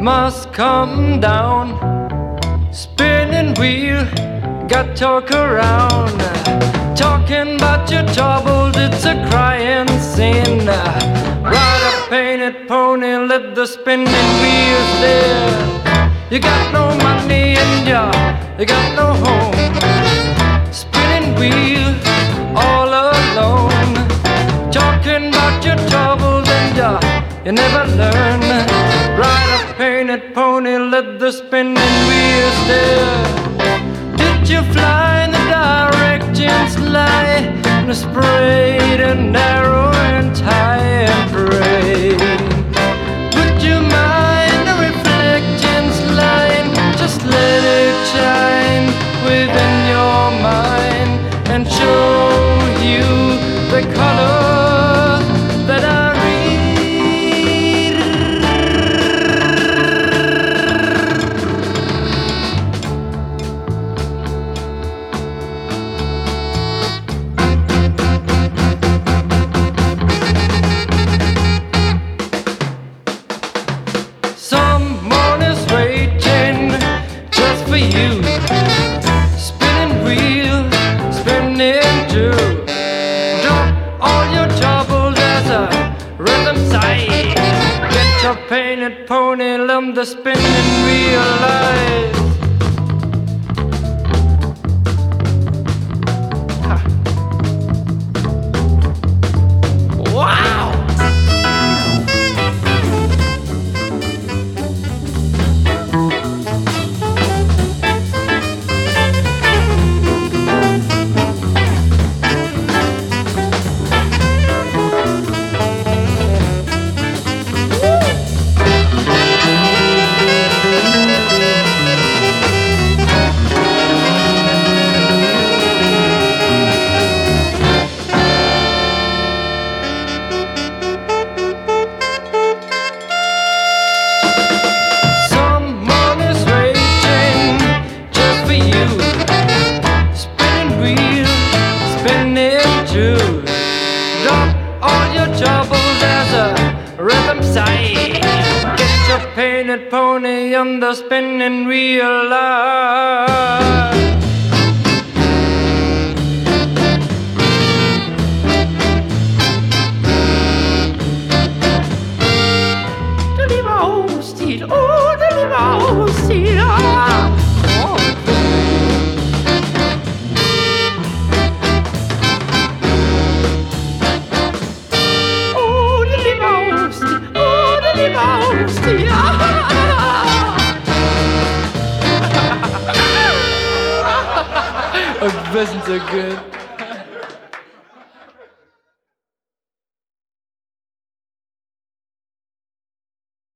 must come down. Spinning wheel, got talk around. Talking about your troubles, it's a crying sin. Ride a painted pony, let the spinning wheels there. You got no money and you got no home. Spinning wheel, all alone. Talking about your troubles and you never learn. Ride a painted pony, let the spinning wheels there. Did you fly in the directions lie? And sprayed and narrow and high and pray. Would you mind the reflections line? Just let it shine within your mind and show you the color that I you. Spinning wheel, spinning too. Drop all your troubles as a rhythm sight. Get your painted pony, let the spinning wheel light. Wow! Drop all your troubles as a rhythm sight. Get your painted pony on the spinning wheel line. Wasn't so good.